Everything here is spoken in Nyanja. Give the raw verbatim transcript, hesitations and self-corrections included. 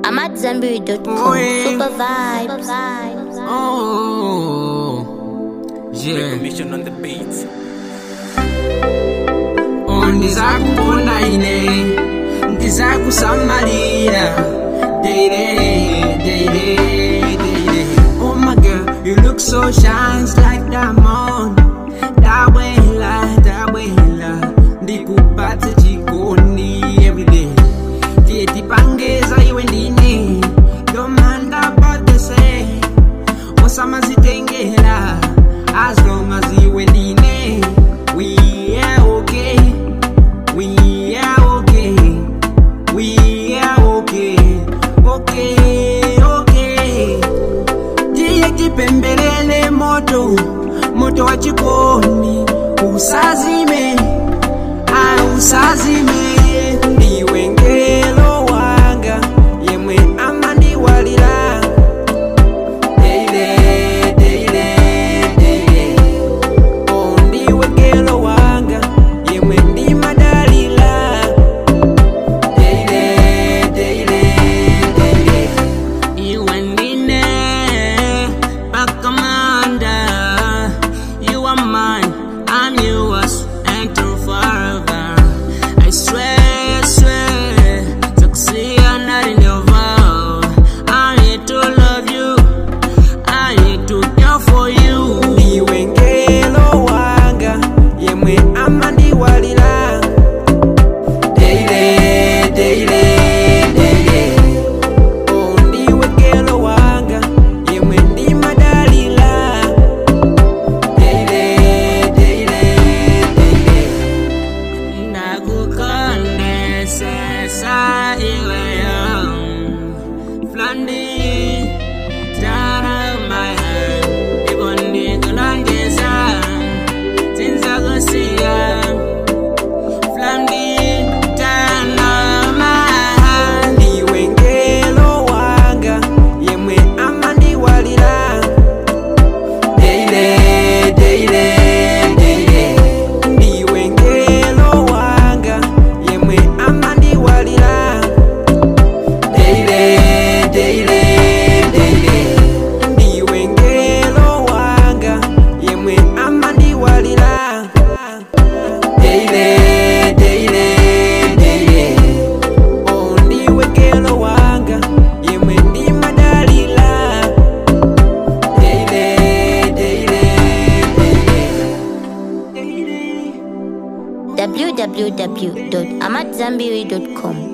amat zambiri dot com. Super vibes. Oh, yeah. Mission on the beats. Ndizakukonda ine, ndizakusamalira daily, daily, daily. Oh my girl, you look so shines like diamond. Dawela, dawela, ndikupate jikoni everyday. Tieti pangeza iwe ndine, don't mind about the say. Osama zitengela, as long as iwe ndine, we are okay. We are okay, we are okay, okay, okay. Diye kipembelele moto, moto wa jikoni. Usazime, ah usazime. Iwe ngelo wanga, yemwe amandi walira. Daily, daily, daily. Oh ndiwe ngelo wanga, yemwe ndi madalila. Daily, daily, daily. Iwe ndine, bakamanda. You are mine, I'm yours, and till forever. I swear, I swear, succeed or not in your vow. I need to love you, I need to care for you. Iwe ngelo wanga, yemwe amandi walira. Daily, daily, daily. Oh ndiwe ngelo wanga, yemwe ndi madalila. Daily, daily, daily. Nakukonde sesa iweyo. Flandi, down of my head. Ibondi kulangeza, sinza kusiya. Flandi, down of my head. Iwe ngelo wanga, yemwe amandi walira. Daily, daily, daily. Iwe ngelo wanga, yemwe amandi walira. Daily, daily, daily. Iwe ngelo wanga, yemwe amandi walira. Daily, daily, daily. Oh ndiwe ngelo wanga, yemwe ndi madalila. Daily, daily, daily. w w w dot amat zambiri dot com.